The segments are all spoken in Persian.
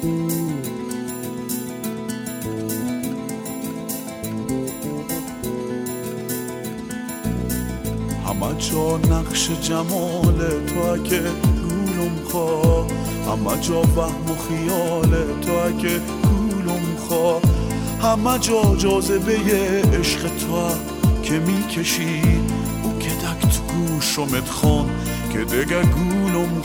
همه جا نقش جمال تو اگه گولم خواه، همه جا وهم و خیال تو اگه گولم خواه، همه جا جاذبه عشق تو که میکشی او که دک تو گوشمت خون که دگه گولم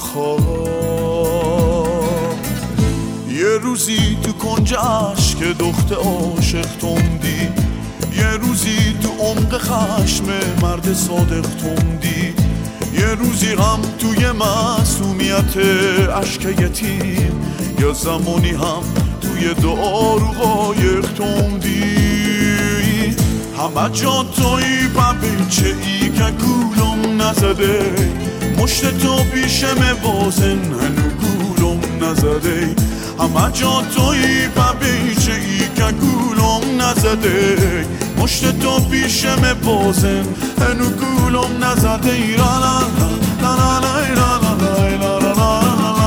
خواه. یه روزی تو کنجش که دخت عاشق توندی، یه روزی تو عمق خشم مرد صادق توندی، یه روزی هم توی معصومیت عشق یتیم، یا زمانی هم توی دعا رو قایق توندی. همه جا توی ببیچه ای که گولم نزده، مشت تو پیشم بازن هنو گولم نزده. همه جا توی ببیچه ای که گولم نزده، مشت تو پیشم بازن هنو گولم نزده. لا لا لا لا لا لا لا لا لا.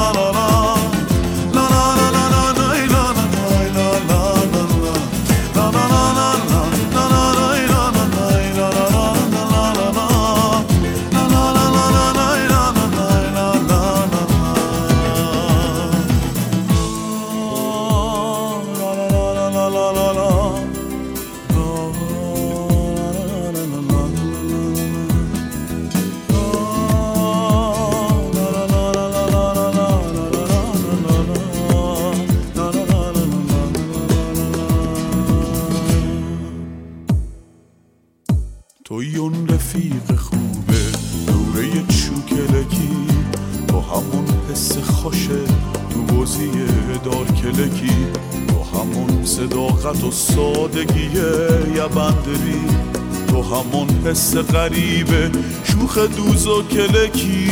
توی اون رفیق خوبه دوره چوکلکی، تو همون حس خوشه تو بازی دار کلکی، تو همون صداقت و سادگی یه بندری، تو همون حس غریبه شوخ دوز و کلکی.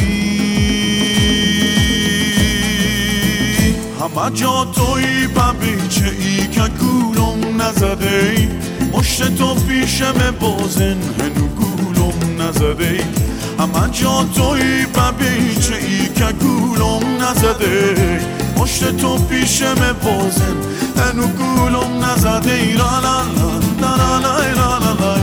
همه جا توی ببیچه ای که گولم نزده، مشت تو پیشم بازن هنو گولم نزده. همه جا توی ببیچه ای که گولم نزده، مشت تو پیشم بازن هنو گولم نزده. لا لا لا لا لا لا لا لا.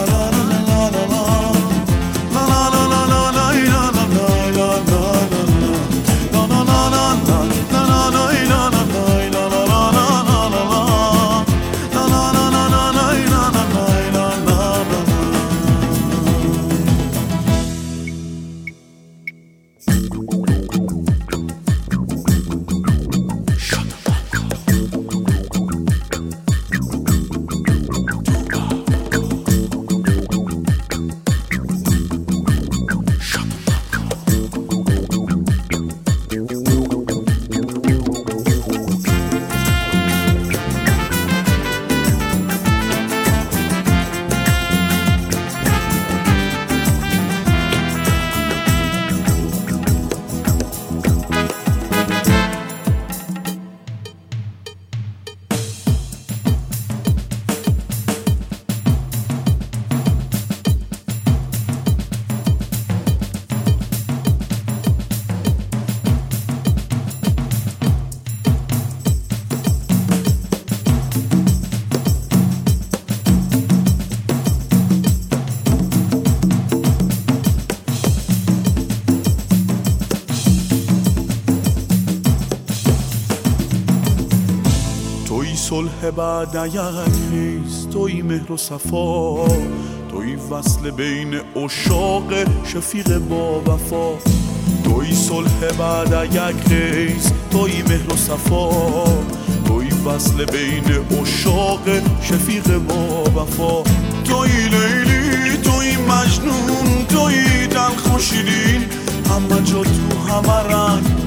صلح بعد یک ریز، توی مهر و صفا، توی وصل بین عشاق شفیق با وفا. توی صلح بعد یک ریز، توی مهر و صفا، توی وصل بین عشاق شفیق با وفا. توی لیلی، توی مجنون، توی دلخو و شیرین، همه جا تو همه رنگ،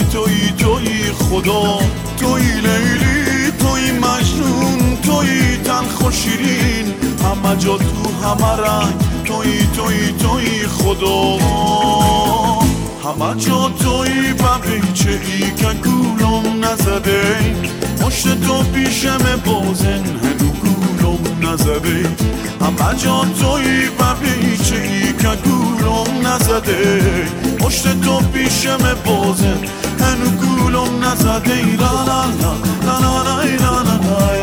توی خدا. توی لیلی، توی مجنون، توی تلخ و شیرین، همه جا تو همه رنگ، توی خدا. همه جا توی ببیچه ای که گولم نزده، مشت تو پیشم بازن هنو گولم نزده. همه جا توی ببیچه ای که گولم نزده، مشت تو پیشم بازن هنو گولم گلم نزده ای لا لا لا لا لا لا لا لا